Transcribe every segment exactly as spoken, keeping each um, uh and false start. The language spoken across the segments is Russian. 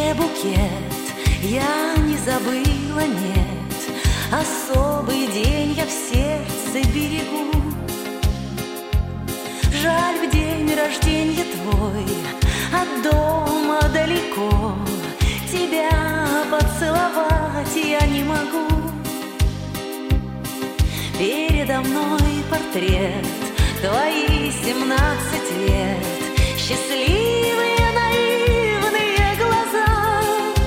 тебе букет я не забыла, нет. Особый день я в сердце берегу. Жаль, в день рождения твой от дома далеко, тебя поцеловать я не могу. Передо мной портрет, твои семнадцать лет, счастливые наивные глаза.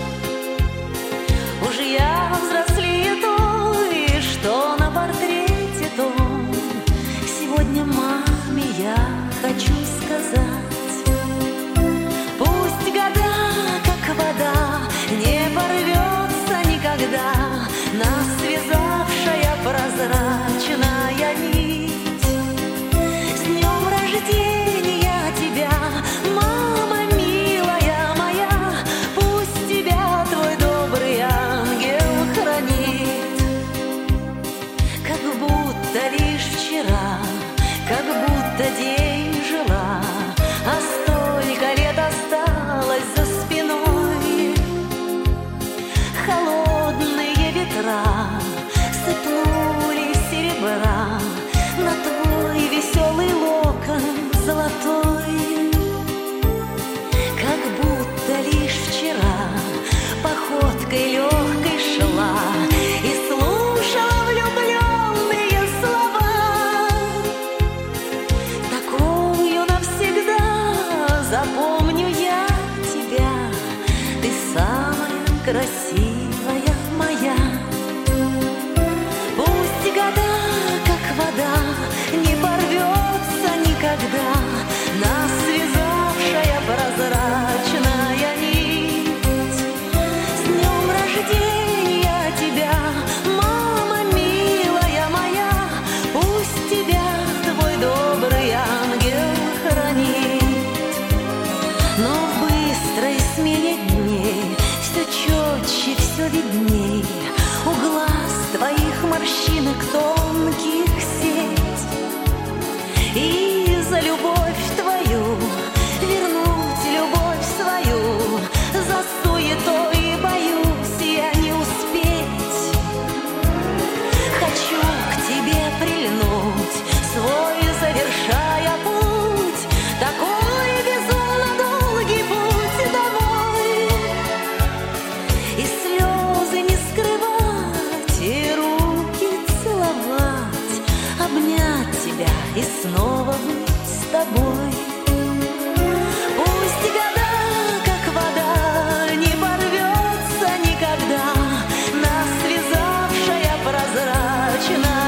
Уж я взрослее той, что на портрете том. Сегодня маме я хочу сказать: пусть года, как вода, не порвется никогда нас связавшая прозрачная нить. С днем рождения тебя, мама милая моя, пусть тебя твой добрый ангел хранит. Как будто лишь вчера, как будто день жила, а столько лет осталось за спиной. Холодные ветра сыпнули серебра на твой веселый локон золотой. Как будто лишь вчера походкой легкой шла и слушала влюбленные слова. Такую навсегда запомню я тебя, ты самая красивая моя. Пусть года, как вода, не порвется никогда нас связавшая прозрачная нить. С днем рождения тебя, мама милая моя, пусть тебя твой добрый ангел хранит. Но в быстрой смене дней все четче, все видней у глаз твоих морщинок тонких сеть. И за любовь твою вернуть любовь свою, за суетой боюсь я не успеть. Хочу к тебе прильнуть, свой завершая путь, такой безумно долгий путь домой. И слезы не скрывать, и руки целовать, обнять тебя и снова быть с тобой. Пусть года, как вода, не порвется никогда нас связавшая прозрачная